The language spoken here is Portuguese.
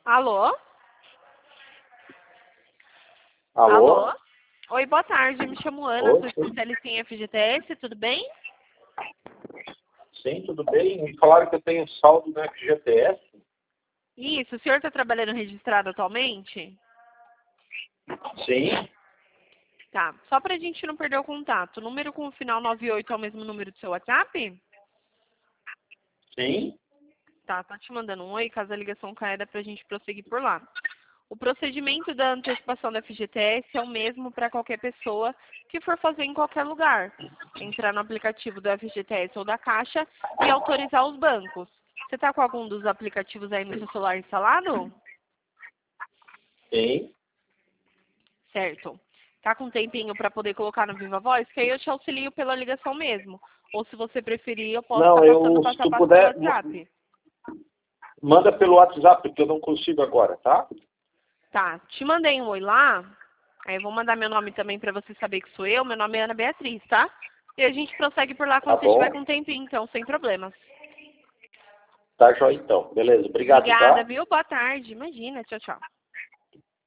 Alô? Alô? Alô? Oi, boa tarde. Me chamo Ana, Oi, sou sim. especialista em FGTS, tudo bem? Sim, tudo bem? Me falaram que eu tenho saldo no FGTS. Isso, o senhor está trabalhando registrado atualmente? Sim, Tá, só pra gente não perder o contato, o número com o final 98 é o mesmo número do seu WhatsApp? sim. Tá te mandando um oi, caso a ligação caia, dá pra gente prosseguir por lá. O procedimento da antecipação da FGTS é o mesmo para qualquer pessoa que for fazer em qualquer lugar. Entrar no aplicativo do FGTS ou da Caixa e autorizar os bancos. Você está com algum dos aplicativos aí no seu celular instalado? Sim. Certo. Tá com um tempinho para poder colocar no Viva Voz? Que aí eu te auxilio pela ligação mesmo. Ou se você preferir, eu posso estar Não, passando se passo a tu passo pelo puder, WhatsApp. manda pelo WhatsApp, porque eu não consigo agora, tá? Tá, te mandei um oi lá. Aí eu vou mandar meu nome também para você saber que sou eu. Meu nome é Ana Beatriz, tá? E a gente prossegue por lá Tá quando você estiver bom? com um tempinho, então, sem problemas. Tá, joia então. Beleza, obrigado, Obrigada, tá? viu? Boa tarde. Imagina. Tchau, tchau.